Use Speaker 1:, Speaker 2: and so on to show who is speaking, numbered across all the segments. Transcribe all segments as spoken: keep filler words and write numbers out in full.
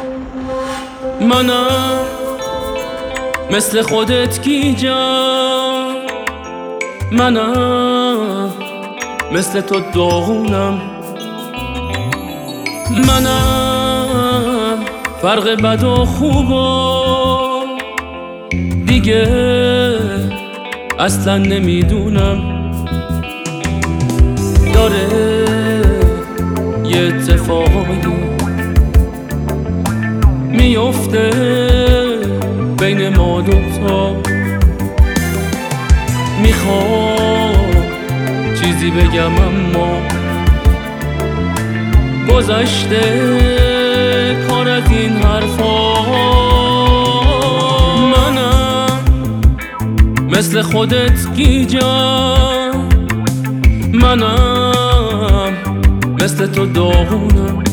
Speaker 1: منم مثل خودت گیجم، منم مثل تو داغونم، منم فرق بد و خوبا دیگه اصلا نمیدونم. داره یه اتفاقی میفته بین ما دوتا، میخوام چیزی بگم اما گذشته کار از این حرفا. منم مثل خودت گیجم، منم مثل تو داغونم.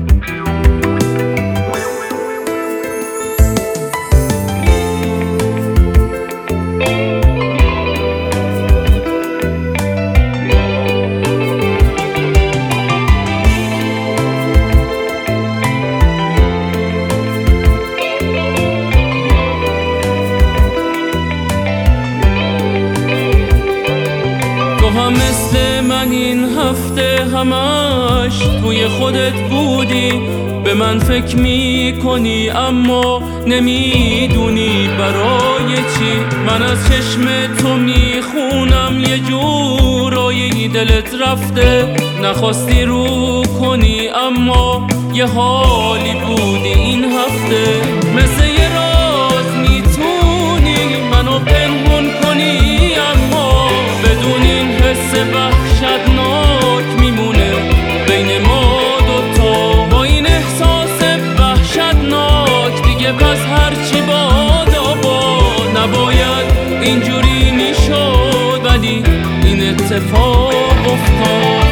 Speaker 1: هم مثل من این هفته همش توی خودت بودی، به من فکر میکنی اما نمیدونی برای چی. من از چشم تو میخونم یه جورایی دلت رفته، نخواستی رو کنی اما یه حالی بودی این هفته. مثل یه راز میتونی منو پنهون کنی اما بدون این حس وحشتناک میمونه بین ما دوتا. با این احساس وحشتناک دیگه پس هرچی بادا باد نباید اینجوری میشد، ولی این اتفاق افتاد.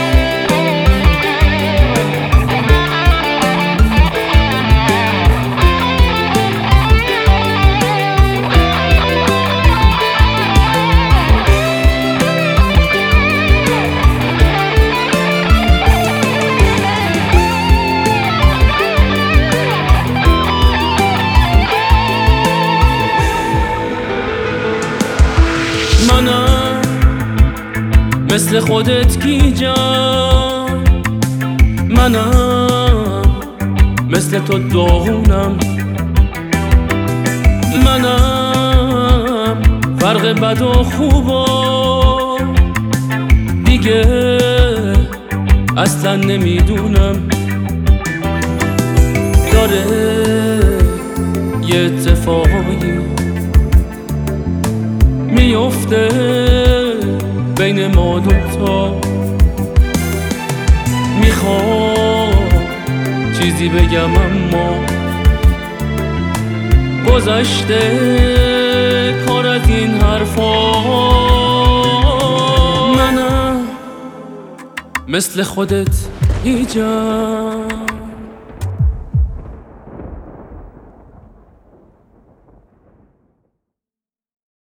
Speaker 1: منم مثل خودت گیجم، منم مثل تو داغونم، منم فرق بد و خوبا دیگه اصلا نمیدونم. داره یه اتفاقی میفته بین ما دوتا، میخوام چیزی بگم اما گذشته کار از این حرفا. منم مثل خودت گیجم.